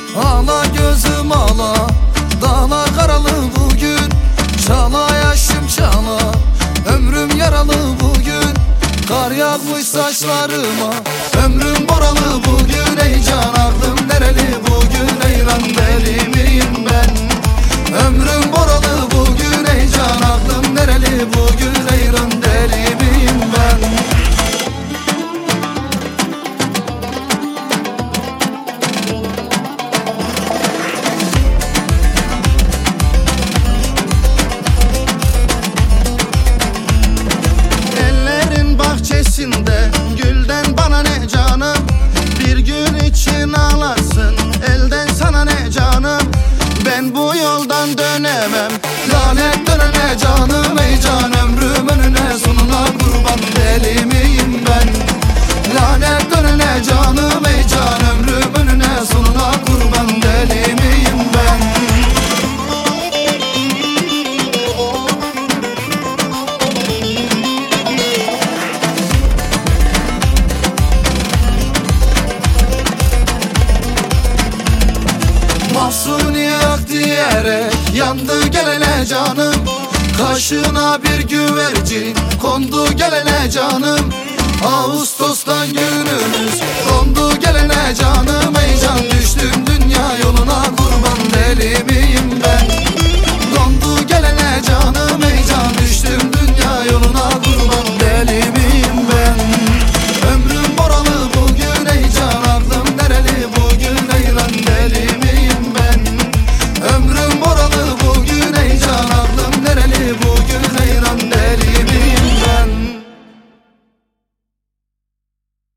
Ağla gözüm ağla, dağlar karalı bugün. Çala yaşım çala, ömrüm yaralı bugün. Kar yağmış saçlarıma, ömrüm boralı bugün. Ey can aklım nereli bugün, eyran deli miyim ben? Ömrüm boralı bugün, ey can aklım nereli bugün, eyran deli miyim ben? Bahçesinde gülden bana ne canım, bir gün için ağlarsın elden sana ne canım. Ben bu yoldan dönemem, Lanet dönene canım, ey can ömrüm önüne sonuna kurban, deli miyim ben? Lanet dönene canım, ey can ömrüm önüne sonuna kurban, deli miyim ben? Mahsuni yak diyerek yandı gelene canım. Kaşına bir güvercin kondu gelene canım. Ağustos'tan günümüz kondu gelene canım. Ey can düştüm dünya yoluna kurban, deli mi?